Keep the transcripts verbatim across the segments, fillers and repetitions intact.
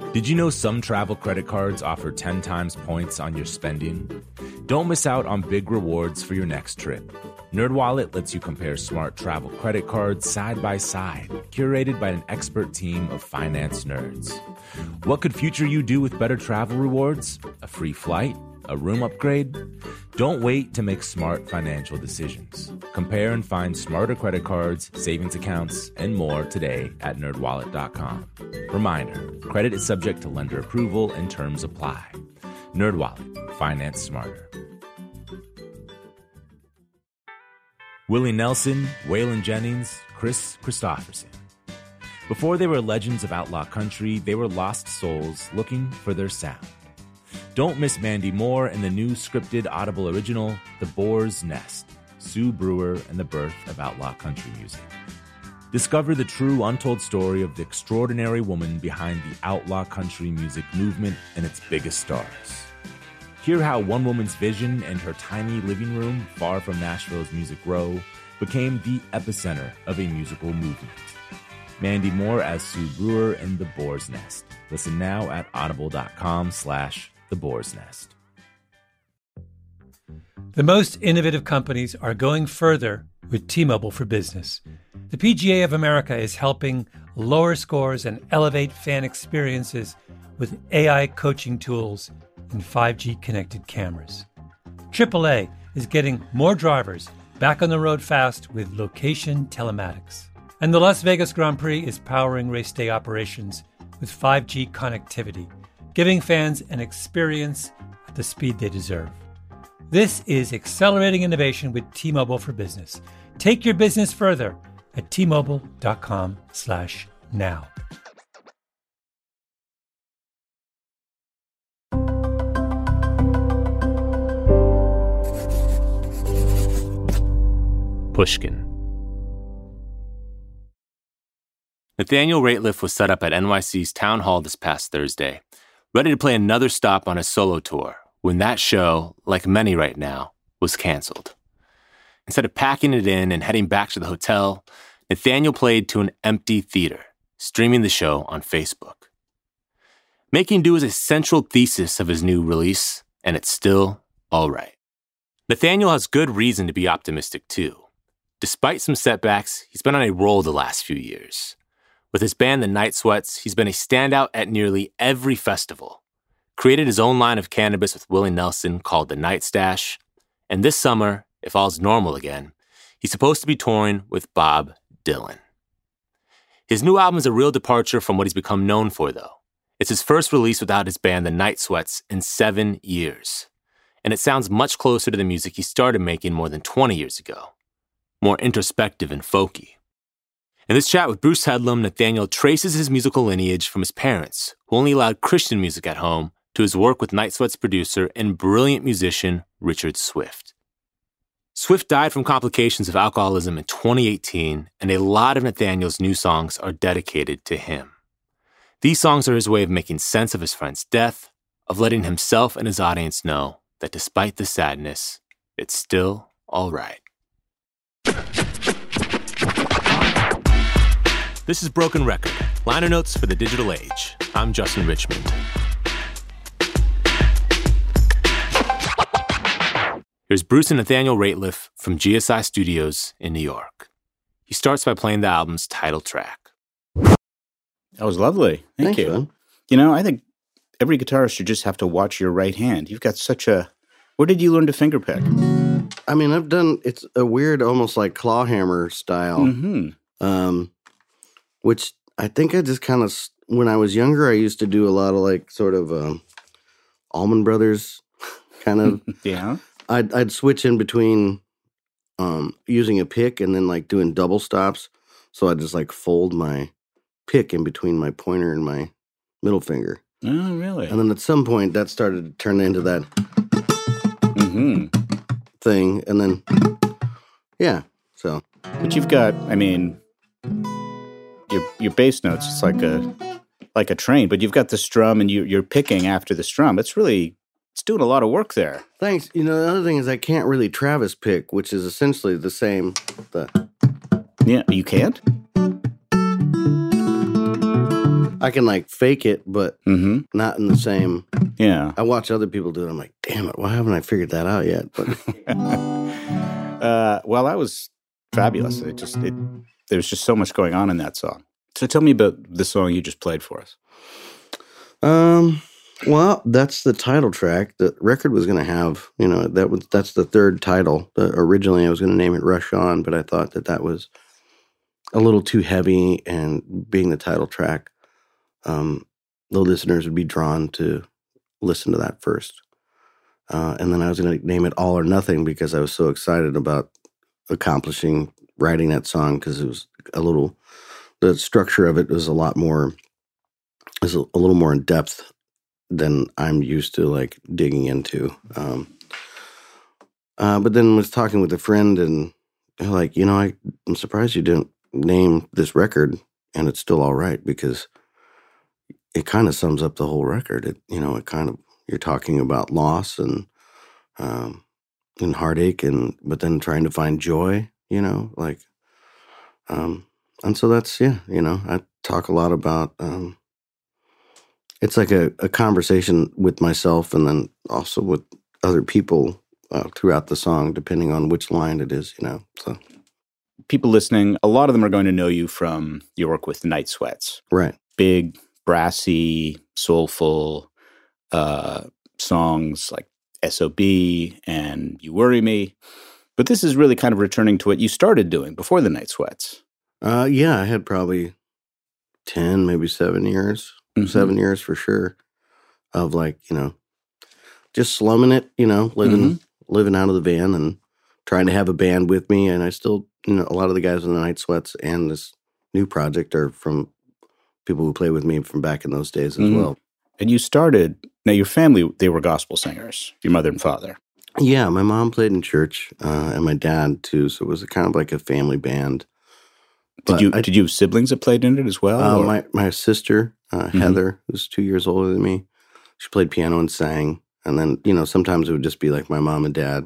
Did you know some travel credit cards offer ten times points on your spending? Don't miss out on big rewards for your next trip. NerdWallet lets you compare smart travel credit cards side by side, curated by an expert team of finance nerds. What could future you do with better travel rewards? A free flight? A room upgrade? Don't wait to make smart financial decisions. Compare and find smarter credit cards, savings accounts, and more today at nerd wallet dot com. Reminder, credit is subject to lender approval and terms apply. NerdWallet, finance smarter. Willie Nelson, Waylon Jennings, Chris Christopherson. Before they were legends of outlaw country, they were lost souls looking for their sound. Don't miss Mandy Moore and the new scripted Audible original, The Boar's Nest, Sue Brewer and the Birth of Outlaw Country Music. Discover the true untold story of the extraordinary woman behind the outlaw country music movement and its biggest stars. Hear how one woman's vision and her tiny living room, far from Nashville's Music Row, became the epicenter of a musical movement. Mandy Moore as Sue Brewer in The Boar's Nest. Listen now at audible.com slash The Boar's Nest. The most innovative companies are going further with T-Mobile for Business. The P G A of America is helping lower scores and elevate fan experiences with A I coaching tools and five G connected cameras. triple A is getting more drivers back on the road fast with location telematics. And the Las Vegas Grand Prix is powering race day operations with five G connectivity, giving fans an experience at the speed they deserve. This is accelerating innovation with T-Mobile for Business. Take your business further at T-Mobile.com slash now. Pushkin. Nathaniel Rateliff was set up at N Y C's Town Hall this past Thursday, ready to play another stop on his solo tour, when that show, like many right now, was canceled. Instead of packing it in and heading back to the hotel, Nathaniel played to an empty theater, streaming the show on Facebook. Making do is a central thesis of his new release, and it's still all right. Nathaniel has good reason to be optimistic, too. Despite some setbacks, he's been on a roll the last few years. With his band, The Night Sweats, he's been a standout at nearly every festival, created his own line of cannabis with Willie Nelson called The Night Stash, and this summer, if all's normal again, he's supposed to be touring with Bob Dylan. His new album is a real departure from what he's become known for, though. It's his first release without his band, The Night Sweats, in seven years, and it sounds much closer to the music he started making more than twenty years ago, more introspective and folky. In this chat with Bruce Headlam, Nathaniel traces his musical lineage from his parents, who only allowed Christian music at home, to his work with Night Sweats producer and brilliant musician Richard Swift. Swift died from complications of alcoholism in twenty eighteen, and a lot of Nathaniel's new songs are dedicated to him. These songs are his way of making sense of his friend's death, of letting himself and his audience know that despite the sadness, it's still all right. This is Broken Record, liner notes for the digital age. I'm Justin Richmond. Here's Bruce and Nathaniel Rateliff from G S I Studios in New York. He starts by playing the album's title track. That was lovely. Thank Thanks, you. man. You know, I think every guitarist should just have to watch your right hand. You've got such a... Where did you learn to fingerpick? I mean, I've done, it's a weird, almost like claw hammer style, Mm-hmm. um, which I think I just kind of, when I was younger, I used to do a lot of like sort of um, Allman Brothers kind of. Yeah. I'd, I'd switch in between um, using a pick and then like doing double stops. So I'd just like fold my pick in between my pointer and my middle finger. Oh, really? And then at some point that started to turn into that Mm-hmm. thing. And then, yeah, so. But you've got, I mean, your your bass notes, it's like a like a train, but you've got the strum and you, you're picking after the strum. It's really, it's doing a lot of work there. Thanks. You know, the other thing is I can't really Travis pick, which is essentially the same. The Yeah, you can't? I can like fake it, but Mm-hmm. not in the same. Yeah. I watch other people do it. I'm like, damn it, why haven't I figured that out yet? But uh, well, that was fabulous. It just it there was just so much going on in that song. So tell me about the song you just played for us. um, well, that's the title track. The record was going to have, you know, that was that's the third title. The, originally, I was going to name it Rush On, but I thought that that was a little too heavy, and being the title track, um, the listeners would be drawn to listen to that first. Uh, and then I was going to name it All or Nothing because I was so excited about accomplishing writing that song, because it was a little, the structure of it was a lot more, is a, a little more in depth than I'm used to like digging into. Um, uh, but then was talking with a friend, and they're like, you know, I, I'm surprised you didn't name this record and it's still all right, because it kind of sums up the whole record. It, you know, it kind of, you're talking about loss and, um, and heartache, and, but then trying to find joy, you know, like, um, and so that's, yeah, you know, I talk a lot about, um, it's like a, a conversation with myself, and then also with other people uh, throughout the song, depending on which line it is, you know, so. People listening, a lot of them are going to know you from your work with Night Sweats. Right. Big, brassy, soulful uh, songs like S O B and You Worry Me. But this is really kind of returning to what you started doing before the Night Sweats. Uh, yeah, I had probably ten, maybe seven years, mm-hmm. seven years for sure, of like, you know, just slumming it, you know, living, mm-hmm. living out of the van and trying to have a band with me. And I still, you know, a lot of the guys in the Night Sweats and this new project are from people who play with me from back in those days as mm-hmm. well. And you started, now your family, they were gospel singers, your mother and father. Yeah, my mom played in church, uh, and my dad too. So it was kind of like a family band. Did but you I, did you have siblings that played in it as well? Uh, my my sister uh, mm-hmm. Heather, who's two years older than me, she played piano and sang. And then, you know, sometimes it would just be like my mom and dad,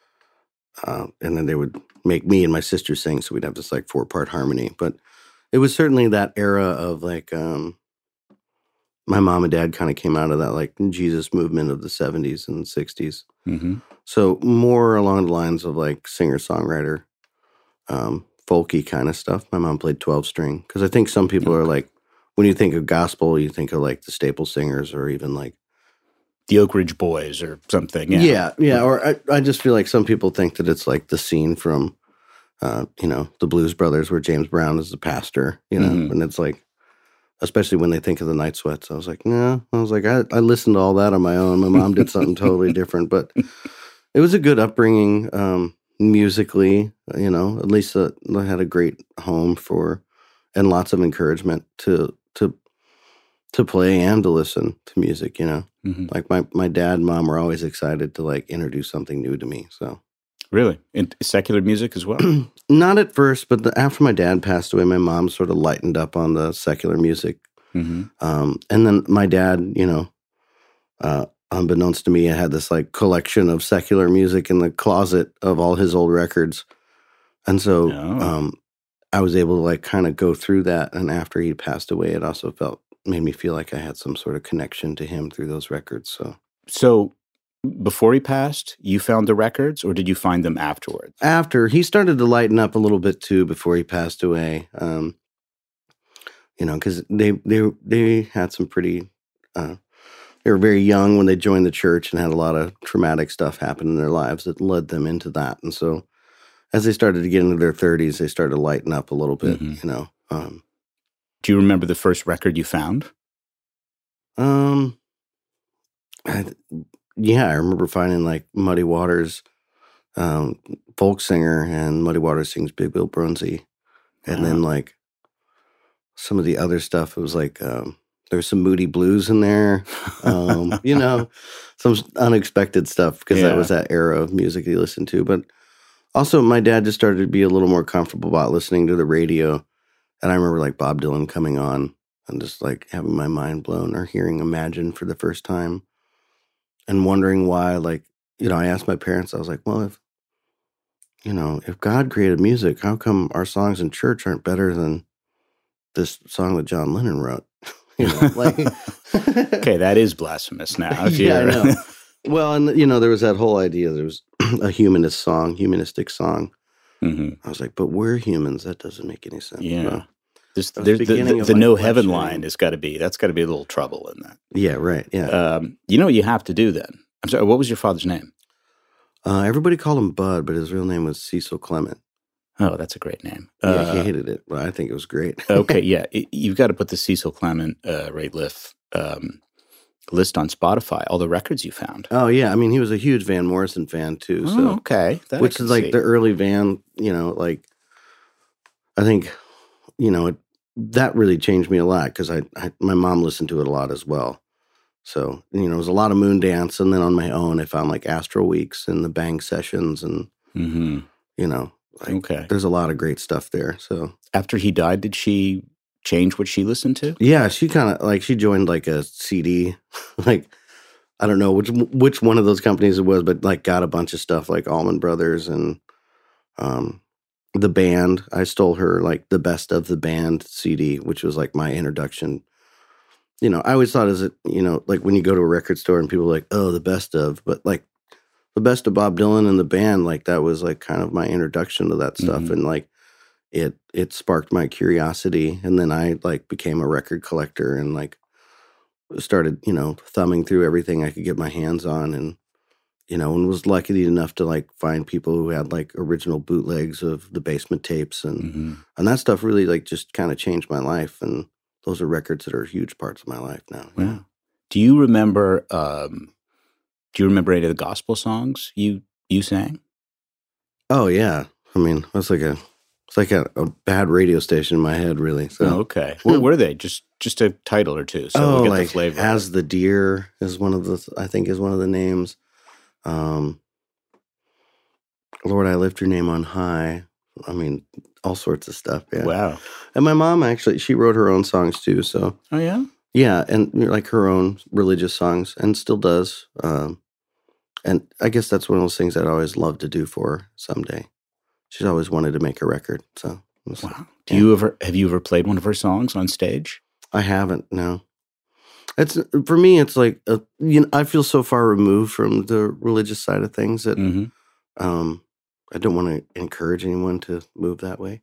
uh, and then they would make me and my sister sing. So we'd have this like four part harmony. But it was certainly that era of like um, my mom and dad kind of came out of that like Jesus movement of the seventies and sixties. Mm-hmm. So more along the lines of like singer-songwriter, um, folky kind of stuff. My mom played twelve string, because I think some people okay. are like, when you think of gospel, you think of like the Staple Singers or even like the Oak Ridge Boys or something. Yeah, yeah. yeah. Or I, I just feel like some people think that it's like the scene from, uh, you know, the Blues Brothers where James Brown is the pastor, you know, mm-hmm. and it's like, especially when they think of the Night Sweats. I was like, no. I was like, I, I listened to all that on my own. My mom did something totally different, but it was a good upbringing um, musically. You know, at least uh, I had a great home for, and lots of encouragement to to to play and to listen to music. You know, mm-hmm. like my my dad and mom were always excited to like introduce something new to me. So. Really? In secular music as well? Not at first, but the, after my dad passed away, my mom sort of lightened up on the secular music. Mm-hmm. Um, and then my dad, you know, uh, unbeknownst to me, I had this like collection of secular music in the closet of all his old records. And so oh. um, I was able to like kind of go through that. And after he passed away, it also felt, made me feel like I had some sort of connection to him through those records. So, so before he passed, you found the records, or did you find them afterwards? After. He started to lighten up a little bit too before he passed away. Um, you know, because they, they, they had some pretty, uh, they were very young when they joined the church and had a lot of traumatic stuff happen in their lives that led them into that. And so as they started to get into their thirties, they started to lighten up a little bit, mm-hmm. you know. Um, Do you remember the first record you found? Um, I, Yeah, I remember finding like Muddy Waters, um, folk singer, and Muddy Waters sings Big Bill Brunsey. And uh-huh. then like some of the other stuff, it was like um, there was some Moody Blues in there, um, you know, some unexpected stuff because yeah. that was that era of music he listened to. But also my dad just started to be a little more comfortable about listening to the radio. And I remember like Bob Dylan coming on and just like having my mind blown, or hearing Imagine for the first time. And wondering why, like, you know, I asked my parents, I was like, well, if, you know, if God created music, how come our songs in church aren't better than this song that John Lennon wrote? You know, like okay, that is blasphemous now. If yeah, I you're- know. Well, and you know, there was that whole idea. There was a humanist song, humanistic song. Mhm. I was like, but we're humans. That doesn't make any sense. Yeah. Well, This, That was there's the the, beginning the, of the my no heaven questioning. line has got to be, that's got to be a little trouble in that. yeah, right. Yeah. Um, you know what you have to do then? I'm sorry, what was your father's name? Uh, everybody called him Bud, but his real name was Cecil Clement. Oh, that's a great name. Yeah, Uh, he hated it, but I think it was great. okay, yeah. it- You've got to put the Cecil Clement uh, Rateliff um, list on Spotify, all the records you found. Oh yeah, I mean, he was a huge Van Morrison fan too. So, Oh, okay. That I which can is like see. the early Van. You know, like I think, you know, it, that really changed me a lot because I, I, my mom listened to it a lot as well. So you know, it was a lot of Moondance, and then on my own, I found like Astro Weeks and the Bang Sessions, and Mhm. you know, like, Okay. there's a lot of great stuff there. So After he died, did she change what she listened to? yeah, she kind of like she joined like a C D, like I don't know which which one of those companies it was, but like got a bunch of stuff like Allman Brothers and um, the band. I stole her like the Best of the Band C D, which was like my introduction. You know, I always thought as it, you know, like when you go to a record store and people are like, oh, the best of, but like the best of Bob Dylan and the band, like that was like kind of my introduction to that stuff. Mhm. And like it, it sparked my curiosity. And then I like became a record collector and like started, you know, thumbing through everything I could get my hands on. And, you know, and was lucky enough to like find people who had like original bootlegs of the Basement tapes. And, Mhm. and that stuff really like just kind of changed my life. And those are records that are huge parts of my life now. you know? Wow. Do you remember? Um, do you remember any of the gospel songs you you sang? Oh yeah. I mean, it's like a it's like a, a bad radio station in my head, really. So Oh, okay. What were they? Just just a title or two, so oh, we'll get like the flavor. As the Deer is one of the I think is one of the names. Um, Lord, I lift your name on high. I mean, all sorts of stuff. Yeah. Wow. And my mom actually she wrote her own songs too. So Oh yeah. yeah, and you know, like her own religious songs, and still does. Um, and I guess that's one of those things I'd always love to do for her someday. She's always wanted to make a record. So it was- Wow. Do Yeah. you ever have you ever played one of her songs on stage? I haven't. No, it's for me. It's like a, you know, I feel so far removed from the religious side of things that Mm-hmm. um, I don't want to encourage anyone to move that way.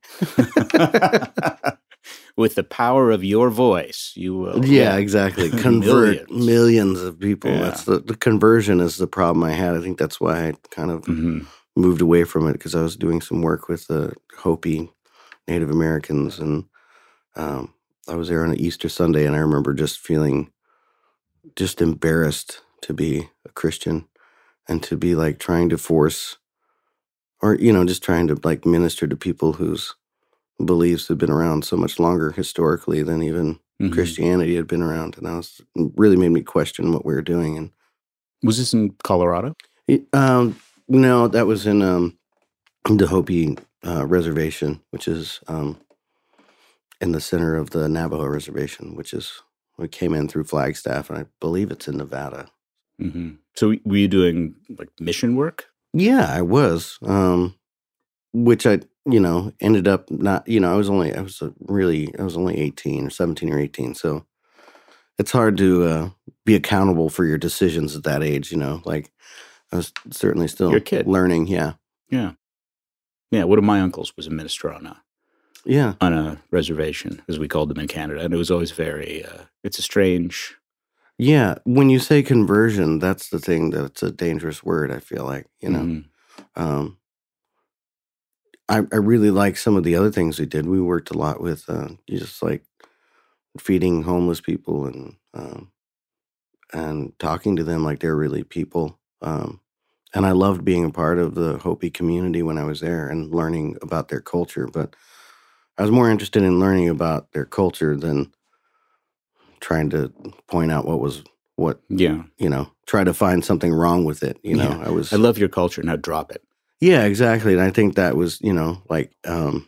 With the power of your voice, you will. Yeah, exactly. Convert Millions. millions, of people. Yeah. That's the, the conversion is the problem I had. I think that's why I kind of Mhm. moved away from it because I was doing some work with the Hopi Native Americans, and um, I was there on an Easter Sunday, and I remember just feeling just embarrassed to be a Christian and to be like trying to force, or you know, just trying to like minister to people whose beliefs had been around so much longer historically than even Mhm. Christianity had been around, and that was really made me question what we were doing. And Was this in Colorado? it- um, no, that was in um, the Hopi uh, reservation, which is um, in the center of the Navajo reservation, which is we came in through Flagstaff, and I believe it's in Nevada. Mm-hmm. So were you doing like mission work? Yeah, I was, um, which I, you know, ended up not, you know, I was only, I was a really, I was only eighteen or seventeen or eighteen. So it's hard to uh, be accountable for your decisions at that age, you know, like I was certainly still You're a kid. learning. Yeah. Yeah. Yeah. One of my uncles was a minister on a Yeah. on a reservation, as we called them in Canada, and it was always very. Uh, it's a strange. Yeah. When you say conversion, that's the thing that's a dangerous word, I feel like, you know. Mhm. Um, I, I really like some of the other things we did. We worked a lot with uh, just like feeding homeless people and um, and talking to them like they're really people. Um, and I loved being a part of the Hopi community when I was there and learning about their culture. But I was more interested in learning about their culture than trying to point out what was what, Yeah. you know, try to find something wrong with it. You know, Yeah. I was I love your culture. Now drop it. Yeah, exactly. And I think that was, you know, like um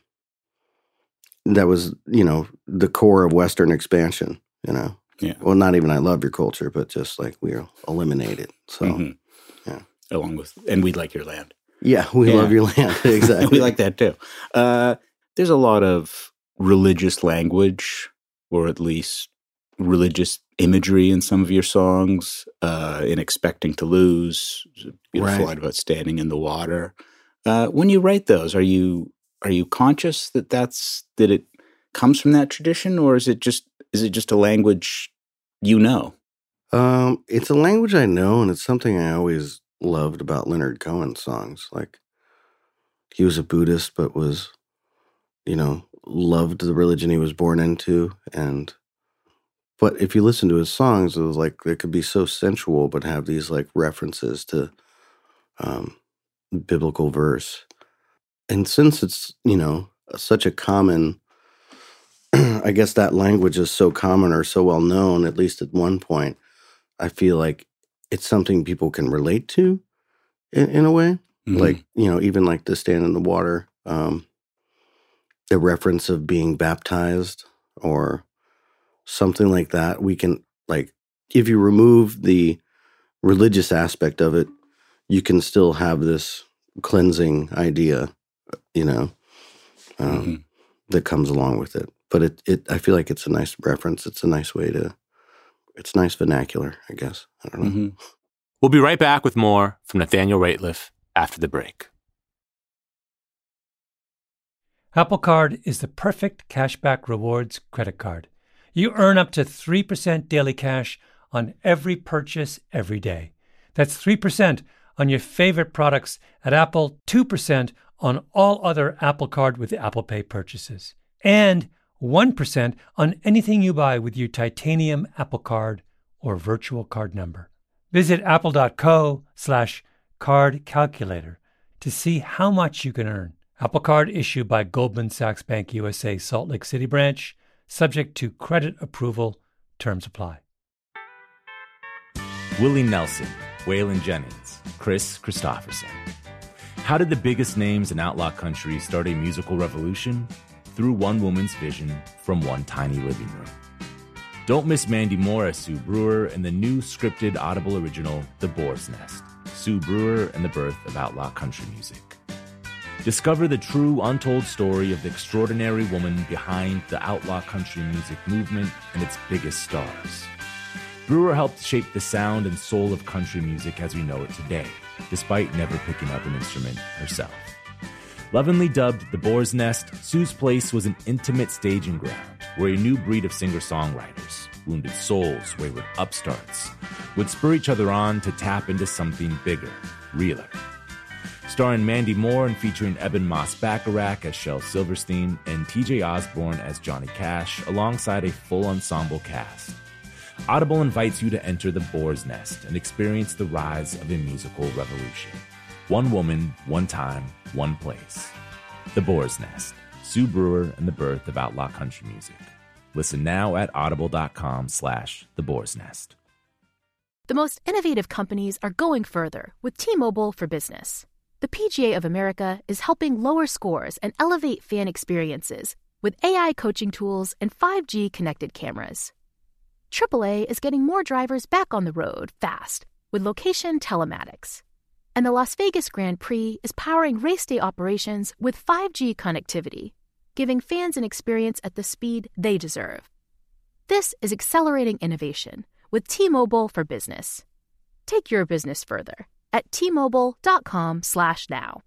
that was, you know, the core of Western expansion, you know. Yeah. Well, not even I love your culture, but just like we'll eliminate it. So Mhm. yeah. Along with, and we like your land. yeah, we Yeah. love your land. Exactly. we like that too. Uh, there's a lot of religious language, or at least religious imagery in some of your songs, uh, in Expecting to Lose, a beautiful Right. line about standing in the water. Uh, when you write those, are you are you conscious that that's that it comes from that tradition, or is it just is it just a language you know? Um, it's a language I know, and it's something I always loved about Leonard Cohen's songs. Like, he was a Buddhist, but was, you know, loved the religion he was born into. And, but if you listen to his songs, it was like, they could be so sensual, but have these like references to um, biblical verse. And since it's, you know, such a common, I guess that language is so common or so well known, at least at one point, I feel like it's something people can relate to in, in a way. Mhm. Like, you know, even like the stand in the water, um, the reference of being baptized or something like that. We can, like, if you remove the religious aspect of it, you can still have this cleansing idea, you know, um, Mhm. that comes along with it. But it, it, I feel like it's a nice reference. It's a nice way to, it's nice vernacular, I guess. I don't know. Mhm. We'll be right back with more from Nathaniel Rateliff after the break. Apple Card is the perfect cashback rewards credit card. You earn up to three percent daily cash on every purchase every day. That's three percent on your favorite products at Apple, two percent on all other Apple Card with Apple Pay purchases, and one percent on anything you buy with your titanium Apple Card or virtual card number. Visit apple.co slash card calculator to see how much you can earn. Apple Card issued by Goldman Sachs Bank U S A Salt Lake City branch, subject to credit approval. Terms apply. Willie Nelson, Waylon Jennings, Chris Christopherson. How did the biggest names in outlaw country start a musical revolution? Through one woman's vision from one tiny living room. Don't miss Mandy Moore as Sue Brewer in the new scripted Audible original, The Boar's Nest, Sue Brewer and the Birth of Outlaw Country Music. Discover the true, untold story of the extraordinary woman behind the outlaw country music movement and its biggest stars. Brewer helped shape the sound and soul of country music as we know it today, despite never picking up an instrument herself. Lovingly dubbed The Boar's Nest, Sue's Place was an intimate staging ground where a new breed of singer-songwriters, wounded souls, wayward upstarts, would spur each other on to tap into something bigger, realer. Starring Mandy Moore and featuring Eben Moss-Bacharach as Shel Silverstein and T J Osborne as Johnny Cash, alongside a full ensemble cast. Audible invites you to enter The Boar's Nest and experience the rise of a musical revolution. One woman, one time, one place. The Boar's Nest, Sue Brewer and the Birth of Outlaw Country Music. Listen now at audible.com slash The Boar's Nest. The most innovative companies are going further with T-Mobile for Business. The P G A of America is helping lower scores and elevate fan experiences with A I coaching tools and five G connected cameras. triple A is getting more drivers back on the road fast with location telematics. And the Las Vegas Grand Prix is powering race day operations with five G connectivity, giving fans an experience at the speed they deserve. This is accelerating innovation with T-Mobile for Business. Take your business further at T-Mobile.com slash now.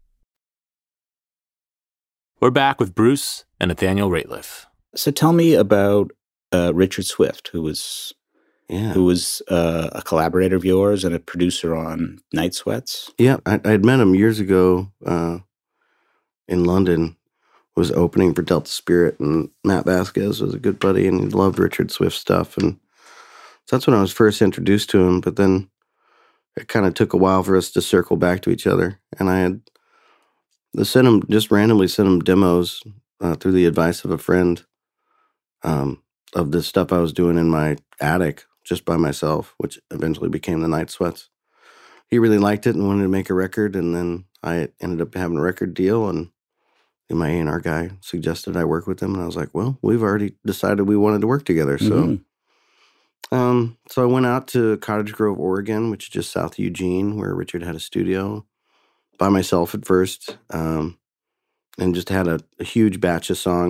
We're back with Bruce and Nathaniel Rateliff. So tell me about uh, Richard Swift, who was Yeah. who was uh, a collaborator of yours and a producer on Night Sweats. Yeah, I, I'd met him years ago uh, in London. Was opening for Delta Spirit, and Matt Vasquez was a good buddy, and he loved Richard Swift stuff. And so that's when I was first introduced to him. But then it kind of took a while for us to circle back to each other. And I had sent him, just randomly sent him demos uh, through the advice of a friend um, of the stuff I was doing in my attic just by myself, which eventually became the Night Sweats. He really liked it and wanted to make a record, and then I ended up having a record deal, and my A and R guy suggested I work with him, and I was like, well, we've already decided we wanted to work together. So Mm-hmm. um, so I went out to Cottage Grove, Oregon, which is just south of Eugene, where Richard had a studio, by myself at first, um, and just had a, a huge batch of songs.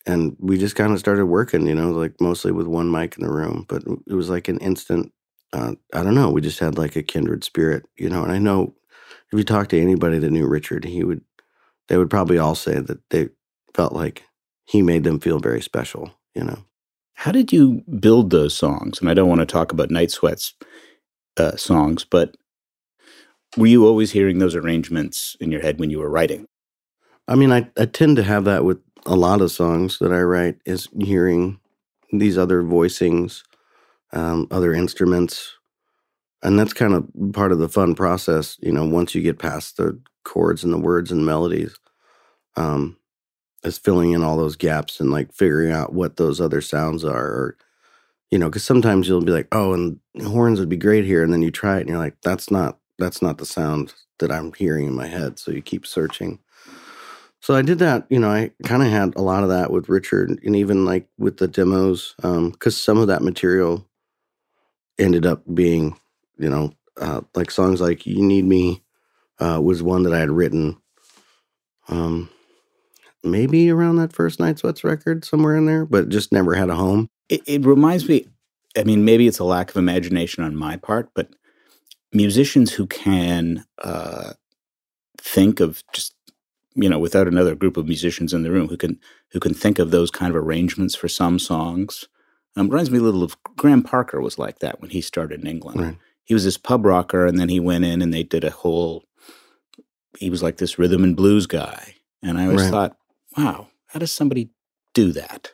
and we just kind of started working, you know, like mostly with one mic in the room. But it was like an instant, uh, I don't know, we just had like a kindred spirit, you know. And I know if you talk to anybody that knew Richard, he would, they would probably all say that they felt like he made them feel very special, you know. How did you build those songs? And I don't want to talk about Night Sweats uh, songs, but were you always hearing those arrangements in your head when you were writing? I mean, I, I tend to have that with a lot of songs that I write, is hearing these other voicings, um, other instruments. And that's kind of part of the fun process, you know, once you get past the chords and the words and melodies, um, is filling in all those gaps and like figuring out what those other sounds are. Or, you know, because sometimes you'll be like, oh, and horns would be great here. And then you try it and you're like, that's not, that's not the sound that I'm hearing in my head. So you keep searching. So I did that, you know, I kind of had a lot of that with Richard, and even like with the demos, um, because some of that material ended up being, you know, uh, like songs like You Need Me uh, was one that I had written um, maybe around that first Night Sweats record, somewhere in there, but just never had a home. It, it reminds me, I mean, maybe it's a lack of imagination on my part, but musicians who can uh, think of just, you know, without another group of musicians in the room who can who can think of those kind of arrangements for some songs. Um, reminds me a little of Graham Parker was like that when he started in England. Right. He was this pub rocker, and then he went in and they did a whole, he was like this rhythm and blues guy. And I always Right. thought, wow, how does somebody do that?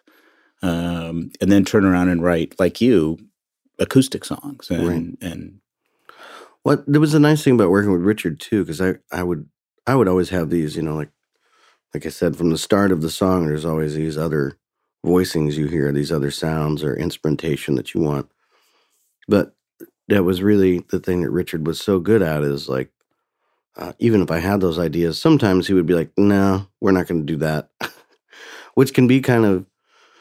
Um, and then turn around and write, like you, acoustic songs. And, Right. and What there was a nice thing about working with Richard too, because I, I would I would always have these, you know, like like I said, from the start of the song, there's always these other voicings you hear, these other sounds or instrumentation that you want. But that was really the thing that Richard was so good at, is like, uh, even if I had those ideas, sometimes he would be like, no, we're not going to do that, which can be kind of,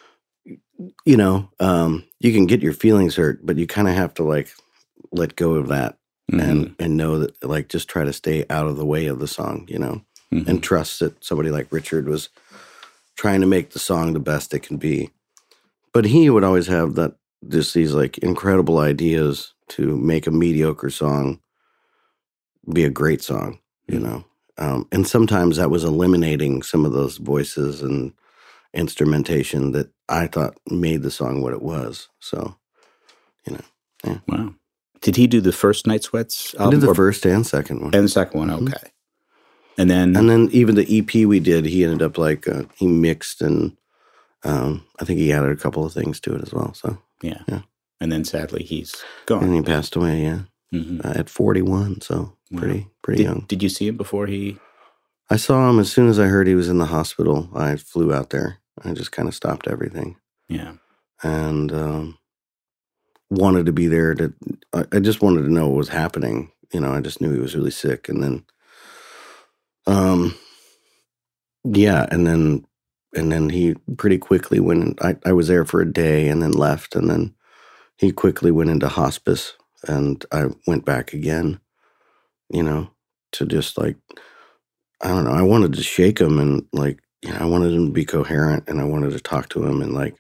you know, um, you can get your feelings hurt, but you kind of have to like let go of that. mm-hmm. and and know that, like, just try to stay out of the way of the song, you know, Mm-hmm. and trust that somebody like Richard was trying to make the song the best it can be. But he would always have that, just these like incredible ideas to make a mediocre song be a great song, you Mm-hmm. know. Um, and sometimes that was eliminating some of those voices and instrumentation that I thought made the song what it was. So, you know, yeah. Wow. Did he do the first Night Sweats album? I did the or- first and second one. And the second one, Mhm. okay. And then, And then even the E P we did, he ended up like, uh, he mixed and um, I think he added a couple of things to it as well. So, yeah. yeah. And then sadly he's and gone. he passed away, yeah, Mhm. uh, at forty-one. So Wow. pretty, pretty young. Did, did you see him before he? I saw him as soon as I heard he was in the hospital. I flew out there. I just kind of stopped everything Yeah. and um, wanted to be there. To, I, I just wanted to know what was happening. You know, I just knew he was really sick. And then, um, yeah, and then, and then he pretty quickly went, I, I was there for a day and then left. And then he quickly went into hospice, and I went back again, you know, to just like, I don't know. I wanted to shake him, and like, you know, I wanted him to be coherent, and I wanted to talk to him and like,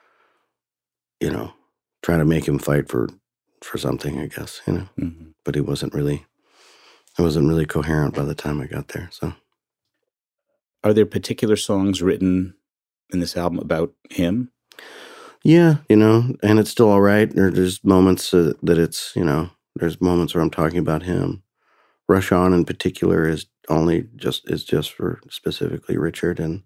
you know, try to make him fight for, for something, I guess, you know, Mm-hmm. but he wasn't really, I wasn't really coherent by the time I got there. So, Are there particular songs written in this album about him? yeah, you know, and it's still all right. There, there's moments uh, that it's, you know, there's moments where I'm talking about him. Rush On in particular is only just, is just for specifically Richard, and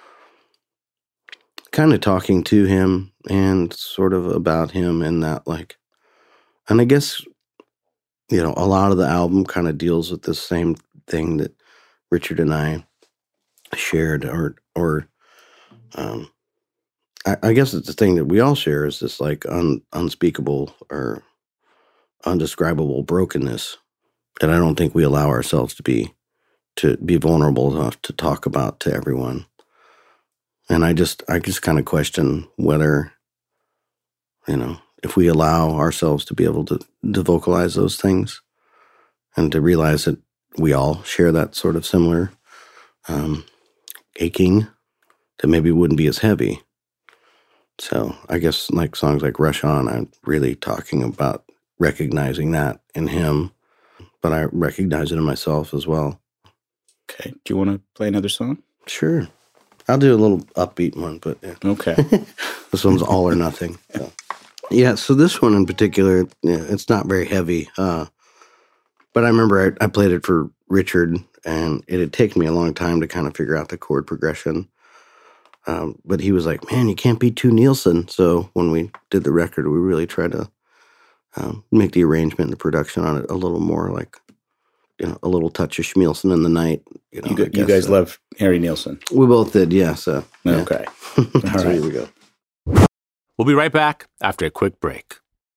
kind of talking to him and sort of about him, and that like, and I guess, you know, a lot of the album kind of deals with the same thing that Richard and I shared, or, or, um, I, I guess it's the thing that we all share, is this like un, unspeakable or undescribable brokenness that I don't think we allow ourselves to be, to be vulnerable enough to talk about to everyone. And I just, I just kind of question whether, you know, if we allow ourselves to be able to, to vocalize those things, and to realize that we all share that sort of similar um, aching that maybe wouldn't be as heavy. So I guess like songs like Rush On, I'm really talking about recognizing that in him, but I recognize it in myself as well. Okay. Do you want to play another song? Sure. I'll do a little upbeat one, but yeah. Okay. This one's All or Nothing. So. Yeah, so this one in particular, yeah, it's not very heavy. Uh, but I remember I, I played it for Richard, and it had taken me a long time to kind of figure out the chord progression. Um, but he was like, man, you can't be too Nielsen. So when we did the record, we really tried to um, make the arrangement and the production on it a little more like, you know, a little touch of Schmielsen in the night. You know, you, go, you guys uh, love Harry Nilsson. We both did, yeah. So yeah. Okay. All All right, right. here we go. We'll be right back after a quick break.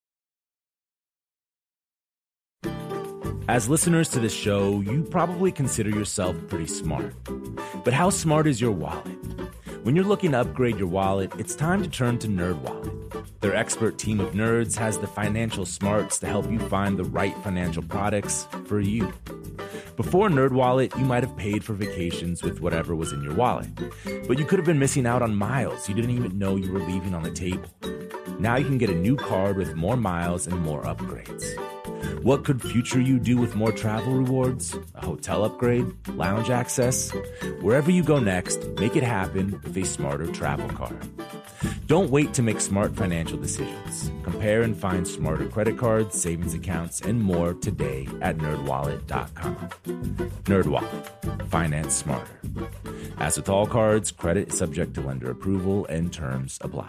As listeners to this show, you probably consider yourself pretty smart. But how smart is your wallet? When you're looking to upgrade your wallet, it's time to turn to NerdWallet. Their expert team of nerds has the financial smarts to help you find the right financial products for you. Before NerdWallet, you might have paid for vacations with whatever was in your wallet. But you could have been missing out on miles you didn't even know you were leaving on the table. Now you can get a new card with more miles and more upgrades. What could future you do with more travel rewards? A hotel upgrade? Lounge access? Wherever you go next, make it happen with a smarter travel card. Don't wait to make smart financial decisions. Compare and find smarter credit cards, savings accounts, and more today at nerd wallet dot com. NerdWallet. Finance smarter. As with all cards, credit is subject to lender approval and terms apply.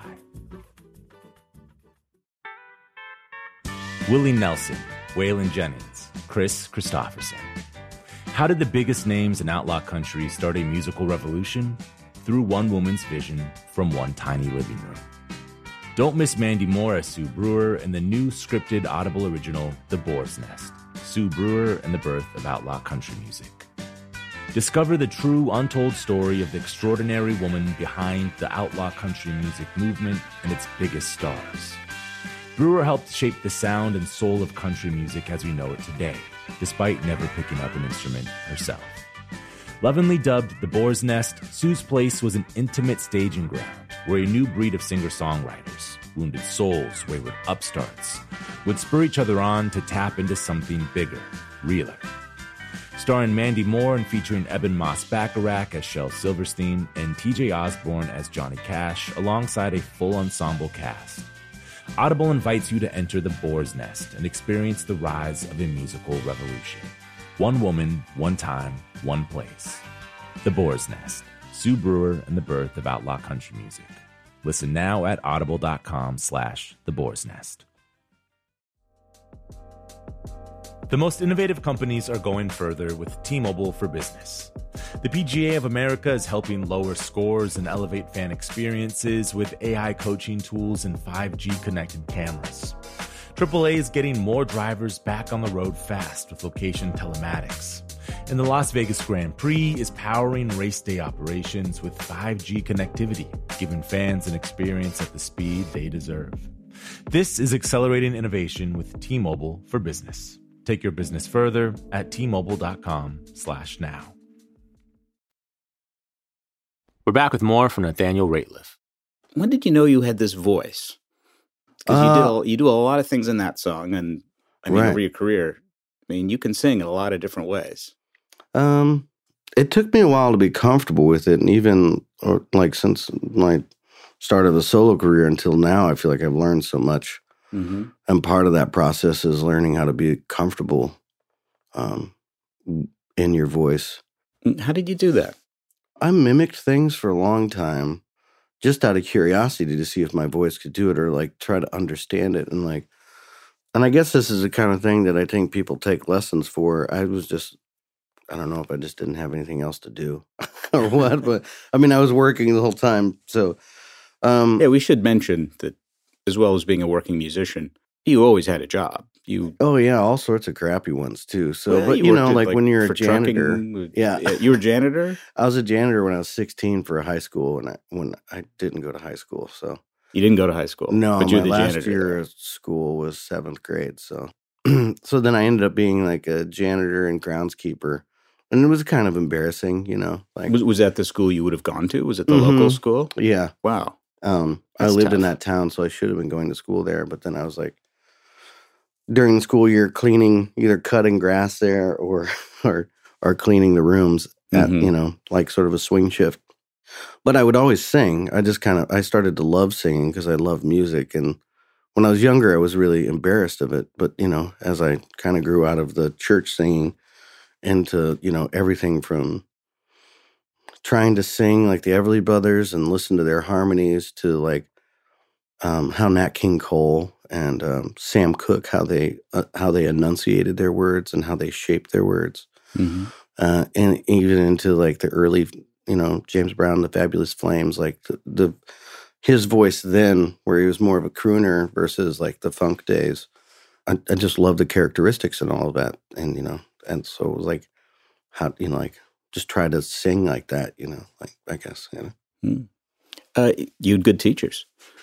Willie Nelson, Waylon Jennings, Chris Christopherson. How did the biggest names in outlaw country start a musical revolution? Through one woman's vision from one tiny living room. Don't miss Mandy Moore as Sue Brewer in the new scripted Audible original, The Boar's Nest, Sue Brewer and the Birth of Outlaw Country Music. Discover the true, untold story of the extraordinary woman behind the outlaw country music movement and its biggest stars. Brewer helped shape the sound and soul of country music as we know it today, despite never picking up an instrument herself. Lovingly dubbed The Boar's Nest, Sue's Place was an intimate staging ground where a new breed of singer-songwriters, wounded souls, wayward upstarts, would spur each other on to tap into something bigger, realer. Starring Mandy Moore and featuring Eben Moss-Bacharach as Shel Silverstein and T J Osborne as Johnny Cash, alongside a full ensemble cast. Audible invites you to enter The Boar's Nest and experience the rise of a musical revolution. One woman, one time, one place. The Boar's Nest, Sue Brewer and the Birth of Outlaw Country Music. Listen now at audible.com slash The Boar's Nest. The most innovative companies are going further with T-Mobile for Business. The P G A of America is helping lower scores and elevate fan experiences with A I coaching tools and five G connected cameras. triple A is getting more drivers back on the road fast with location telematics. And the Las Vegas Grand Prix is powering race day operations with five G connectivity, giving fans an experience at the speed they deserve. This is accelerating innovation with T-Mobile for Business. Take your business further at T-Mobile.com slash now. We're back with more from Nathaniel Rateliff. When did you know you had this voice? Because you, Uh, did a- you do a lot of things in that song, and I mean, Right. over your career, I mean, you can sing in a lot of different ways. Um, it took me a while to be comfortable with it, and even or like since my start of the solo career until now, I feel like I've learned so much. Mm-hmm. And part of that process is learning how to be comfortable um, in your voice. How did you do that? I mimicked things for a long time, just out of curiosity to see if my voice could do it, or like try to understand it, and like, and I guess this is the kind of thing that I think people take lessons for. I was just, I don't know if I just didn't have anything else to do or what, but I mean, I was working the whole time, so um, Yeah, we should mention that as well as being a working musician, you always had a job. You, oh yeah, all sorts of crappy ones too. So, Well, but you, worked know, at, like, when you're a for janitor, trucking. yeah. You were a janitor? I was a janitor when I was sixteen for a high school, when I when I didn't go to high school. So You didn't go to high school. no, but you're my the last janitor. year there. of school was seventh grade. So so then I ended up being like a janitor and groundskeeper And it was kind of embarrassing, you know. Like, Was, was that the school you would have gone to? Was it the Mhm. local school? yeah. Wow. Um, I That's lived in tough. that town, so I should have been going to school there. But then I was like, during the school year, cleaning, either cutting grass there or or or cleaning the rooms at Mhm. you know, like sort of a swing shift. But I would always sing. I just kind of I started to love singing because I love music. And when I was younger, I was really embarrassed of it. But you know, as I kind of grew out of the church singing into you know everything from trying to sing like the Everly Brothers and listen to their harmonies to like um, how Nat King Cole and um, Sam Cooke how they uh, how they enunciated their words and how they shaped their words, Mhm. uh, and even into like the early you know James Brown, the Fabulous Flames, like the, the his voice then where he was more of a crooner versus like the funk days. I, I just love the characteristics and all of that, and you know, and so it was like how you know like just try to sing like that, you know, like I guess you know. Mm. Uh, you had good teachers.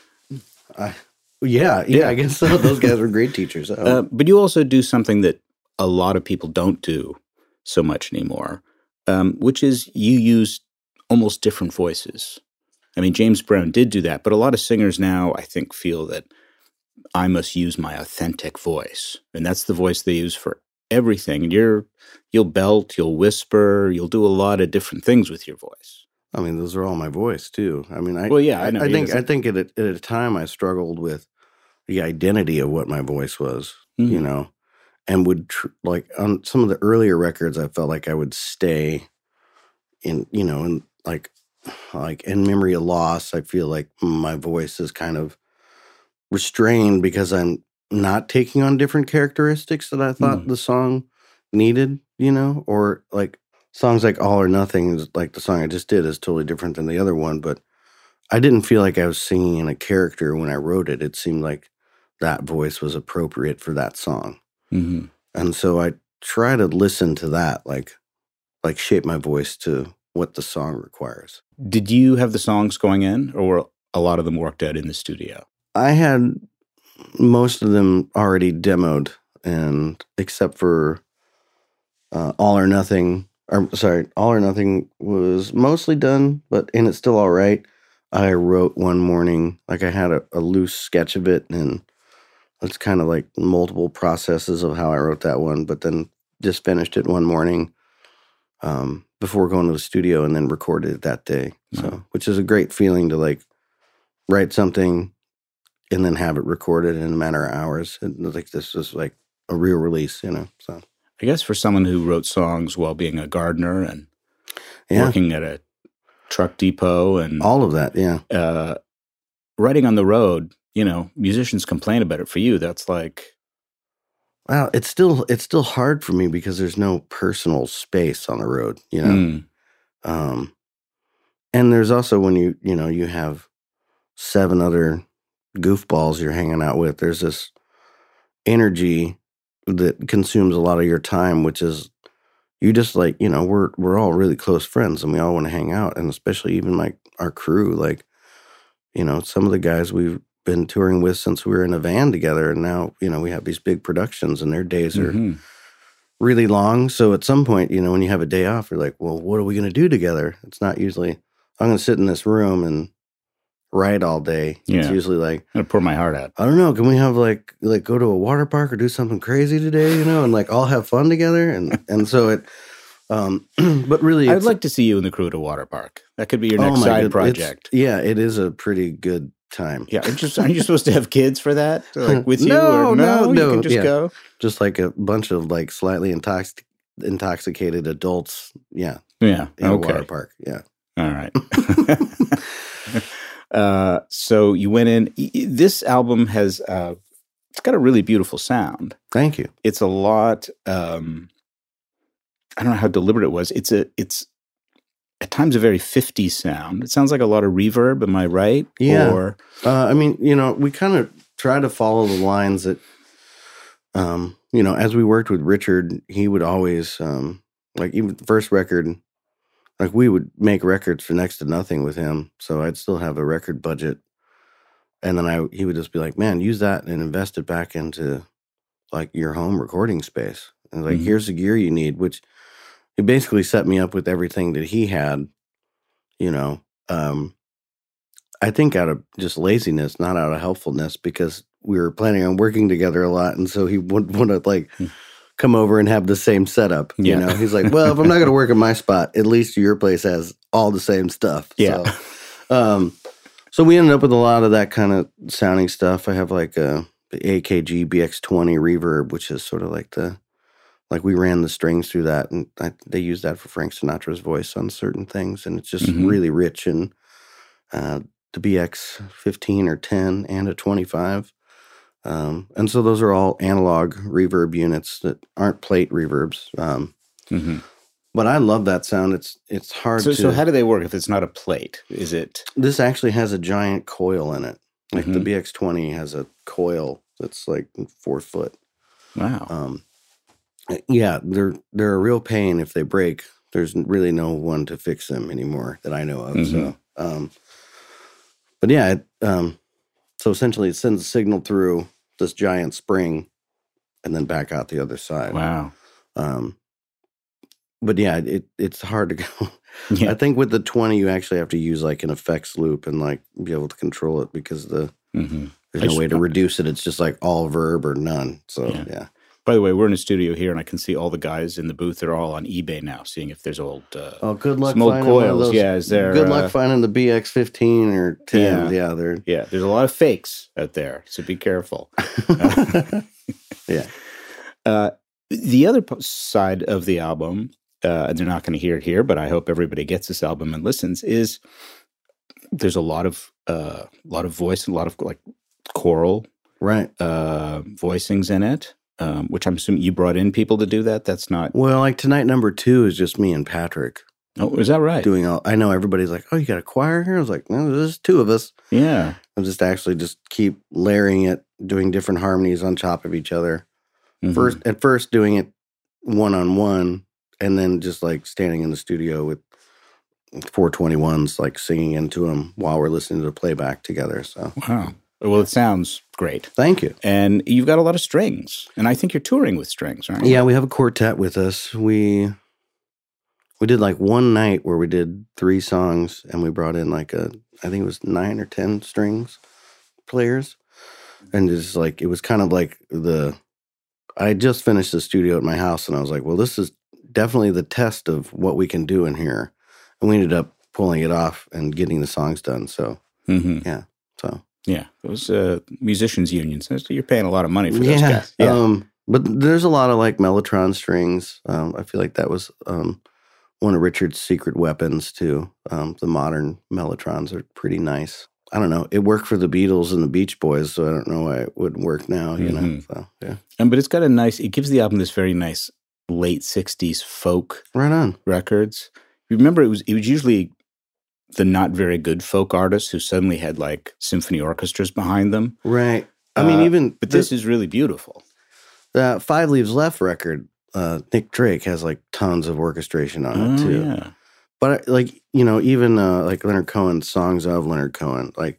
I, yeah, yeah, Yeah. I guess so. Those guys were great teachers. Oh. Uh, but you also do something that a lot of people don't do so much anymore, um, which is you use almost different voices. I mean, James Brown did do that, but a lot of singers now, I think, feel that I must use my authentic voice. And that's the voice they use for everything. And you're, you'll belt, you'll whisper, you'll do a lot of different things with your voice. I mean, those are all my voice too. I mean, I Well, yeah, I know. I, He think doesn't- I think at a, at a time I struggled with the identity of what my voice was, Mhm. you know, and would tr- like on some of the earlier records, I felt like I would stay in, you know, in like like in Memory of Loss. I feel like my voice is kind of restrained because I'm not taking on different characteristics that I thought Mm. the song needed, you know, or like songs like All or Nothing is like the song I just did is totally different than the other one, but I didn't feel like I was singing in a character when I wrote it. It seemed like that voice was appropriate for that song. Mhm. And so I try to listen to that, like like shape my voice to what the song requires. Did you have the songs going in, or were a lot of them worked out in the studio? I had most of them already demoed, and except for uh, All or Nothing, or sorry, All or Nothing was mostly done, but and it's still all right. I wrote one morning, like I had a, a loose sketch of it, and it's kind of like multiple processes of how I wrote that one, but then just finished it one morning um, before going to the studio and then recorded it that day. So, Wow. which is a great feeling to like write something and then have it recorded in a matter of hours. And like this is like a real release, you know. So I guess for someone who wrote songs while being a gardener and yeah, working at a truck depot and all of that, yeah. uh, writing on the road, you know, musicians complain about it. For you, that's like, Well, it's still it's still hard for me because there's no personal space on the road, you know. mm, Um, and there's also when you you know you have seven other goofballs you're hanging out with. There's this energy that consumes a lot of your time, which is you just like you know we're we're all really close friends and we all want to hang out, and especially even like our crew, like you know some of the guys we've been touring with since we were in a van together, and now you know we have these big productions, and their days are mhm. really long. So at some point, you know, when you have a day off, you're like, well, what are we going to do together? It's not usually, I'm going to sit in this room and write all day. It's Yeah. usually like, I'm gonna pour my heart out. I don't know, can we have like, like go to a water park or do something crazy today, you know, and like all have fun together. And, and so it, um, but really, I'd it's, like to see you in the crew at a water park. That could be your oh next my side good- project. it's- Yeah, it is a pretty good time. Yeah, aren't you, aren't you supposed to have kids for that? Like with you? No, or no, You no, can just yeah. go. Just like a bunch of like slightly intox- intoxicated adults. Yeah. Yeah. In a Okay. water park. Yeah. All right. uh, so you went in. y- y- This album has uh, it's got a really beautiful sound. Thank you. It's a lot. Um, I don't know how deliberate it was. It's a. It's at times a very fifties sound. It sounds like a lot of reverb. Am I right? Yeah. Or Uh, I mean, you know, we kind of try to follow the lines that, um, you know, as we worked with Richard, he would always, um, like, even the first record, like, we would make records for next to nothing with him. So I'd still have a record budget. And then I, he would just be like, man, use that and invest it back into, like, your home recording space. And, like, Mhm. here's the gear you need, which he basically set me up with everything that he had, you know. Um, I think out of just laziness, not out of helpfulness, because we were planning on working together a lot, and so he would want to like come over and have the same setup. Yeah. You know, he's like, well, if I'm not going to work at my spot, at least your place has all the same stuff. Yeah. So, um, so we ended up with a lot of that kind of sounding stuff. I have like a the A K G B X twenty reverb, which is sort of like the like we ran the strings through that, and I, they use that for Frank Sinatra's voice on certain things, and it's just Mhm. really rich. And uh, the B X fifteen or ten and a twenty-five. Um, and so those are all analog reverb units that aren't plate reverbs. Um, Mhm. but I love that sound. It's it's hard So, to. so how do they work if it's not a plate? Is it? This actually has a giant coil in it. Like the Mhm. B X twenty has a coil that's like four foot. Wow. Um, yeah, they're they're a real pain if they break. There's really no one to fix them anymore that I know of. Mhm. So, um, but yeah, it, um, so essentially it sends a signal through this giant spring, and then back out the other side. Wow. Um, but yeah, it it's hard to go. Yeah. I think with the twenty, you actually have to use like an effects loop and like be able to control it, because the Mm-hmm. there's I no just- way to reduce it. It's just like all verb or none. So Yeah. yeah. By the way, we're in a studio here, and I can see all the guys in the booth are all on eBay now, seeing if there's old. Uh, Oh, good luck Some old finding one of coils, those. yeah, is there, Good uh, luck finding the B X fifteen or ten. Yeah. Yeah, they're yeah, there's a lot of fakes out there, so be careful. yeah. Uh, the other p- side of the album, uh, and they're not going to hear it here, but I hope everybody gets this album and listens, is there's a lot of uh, lot of voice, a lot of like choral Right. uh, voicings in it, um, which I'm assuming you brought in people to do that. That's not. Well, like tonight, number two is just me and Patrick Oh, is that right? doing all. I know everybody's like, "Oh, you got a choir here?" I was like, "No, there's two of us." Yeah. I'll just actually just keep layering it, doing different harmonies on top of each other. Mhm. First, at first, doing it one on one, and then just like standing in the studio with four twenty-ones, like singing into them while we're listening to the playback together. So, Wow. Well, it sounds great. thank you. And you've got a lot of strings. And I think you're touring with strings, aren't you? Yeah, we have a quartet with us. We we did like one night where we did three songs, and we brought in like a, I think it was nine or ten strings players, and it's like it was kind of like the. I had just finished the studio at my house, and I was like, well, this is definitely the test of what we can do in here, and we ended up pulling it off and getting the songs done. So Mm-hmm. yeah, so Yeah. Those uh, musicians' unions, so you're paying a lot of money for those guys. Yeah. Um, but there's a lot of like Mellotron strings. Um, I feel like that was um, one of Richard's secret weapons too. Um, the modern Mellotrons are pretty nice. I don't know. It worked for the Beatles and the Beach Boys, so I don't know why it wouldn't work now. You know, Mhm. so yeah, and but it's got a nice, it gives the album this very nice late sixties folk right on. records. You remember it was it was usually the not very good folk artists who suddenly had like symphony orchestras behind them. Right. I mean, Uh, even But this is really beautiful. the Five Leaves Left record. Uh, Nick Drake has like tons of orchestration on it Oh, too. yeah. But like, you know, even uh, like Leonard Cohen's songs of Leonard Cohen, like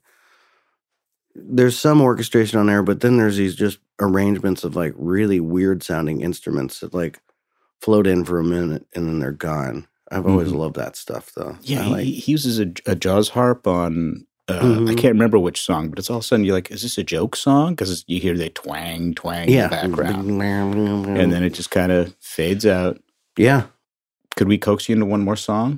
there's some orchestration on there, but then there's these just arrangements of like really weird sounding instruments that like float in for a minute and then they're gone. I've always Mhm. loved that stuff though. Yeah, I he, like, he uses a, a Jaws harp on, uh, Mhm. I can't remember which song, but it's all of a sudden you're like, is this a joke song? Because you hear the twang, twang yeah. in the background. And And then it just kind of fades out. yeah. Could we coax you into one more song?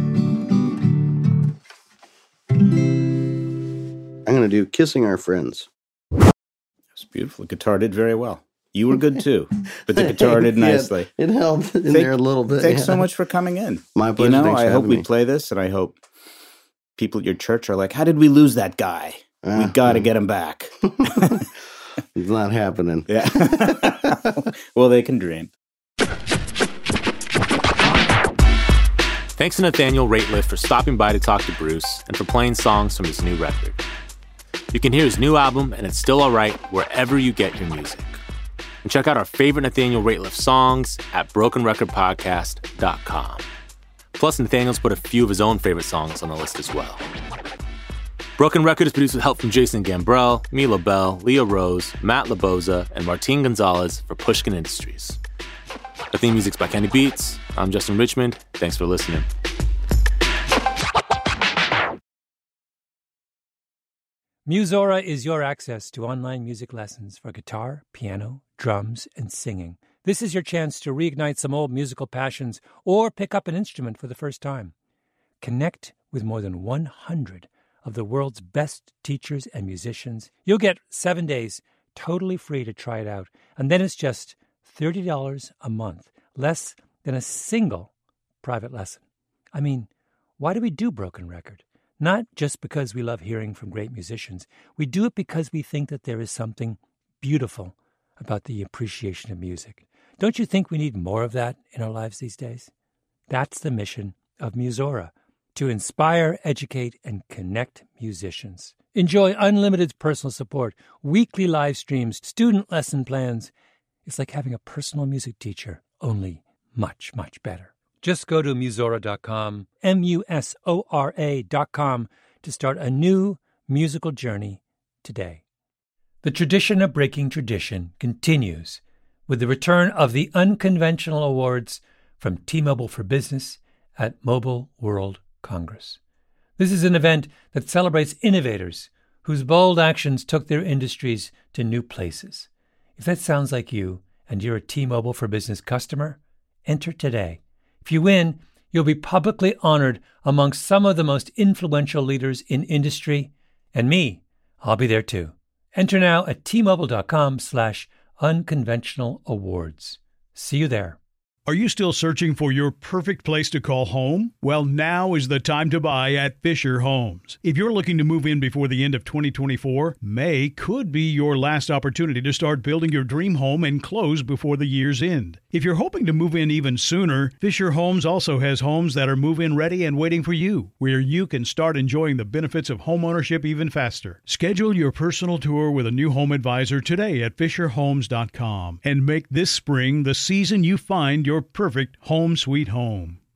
I'm going to do Kissing Our Friends. It's beautiful. The guitar did very well. You were good too, but the guitar did Yeah, nicely. it helped in Thank- there a little bit. Thanks yeah. so much for coming in. My You pleasure. know, Thanks I for hope having we me. play this, and I hope people at your church are like, how did we lose that guy? we Ah, got to mm. get him back. It's not happening. Yeah. Well, they can dream. Thanks to Nathaniel Rateliff for stopping by to talk to Bruce and for playing songs from his new record. You can hear his new album, And It's Still Alright, wherever you get your music. And check out our favorite Nathaniel Rateliff songs at broken record podcast dot com. Plus, Nathaniel's put a few of his own favorite songs on the list as well. Broken Record is produced with help from Jason Gambrell, Mila Bell, Leah Rose, Matt Laboza, and Martin Gonzalez for Pushkin Industries. The theme music's by Kenny Beats. I'm Justin Richmond. Thanks for listening. Musora is your access to online music lessons for guitar, piano, drums, and singing. This is your chance to reignite some old musical passions or pick up an instrument for the first time. Connect with more than one hundred of the world's best teachers and musicians. You'll get seven days totally free to try it out. And then it's just thirty dollars a month, less than a single private lesson. I mean, why do we do Broken Record? Not just because we love hearing from great musicians. We do it because we think that there is something beautiful about the appreciation of music. Don't you think we need more of that in our lives these days? That's the mission of Musora, to inspire, educate, and connect musicians. Enjoy unlimited personal support, weekly live streams, student lesson plans. It's like having a personal music teacher, only much, much better. Just go to musora dot com, M U S O R A dot com, to start a new musical journey today. The tradition of breaking tradition continues with the return of the Unconventional Awards from T-Mobile for Business at Mobile World Congress. This is an event that celebrates innovators whose bold actions took their industries to new places. If that sounds like you and you're a T-Mobile for Business customer, enter today. If you win, you'll be publicly honored amongst some of the most influential leaders in industry. And me, I'll be there too. Enter now at T-Mobile.com slash unconventional awards. See you there. Are you still searching for your perfect place to call home? Well, now is the time to buy at Fisher Homes. If you're looking to move in before the end of twenty twenty-four, May could be your last opportunity to start building your dream home and close before the year's end. If you're hoping to move in even sooner, Fisher Homes also has homes that are move-in ready and waiting for you, where you can start enjoying the benefits of homeownership even faster. Schedule your personal tour with a new home advisor today at Fisher Homes dot com and make this spring the season you find your perfect home sweet home.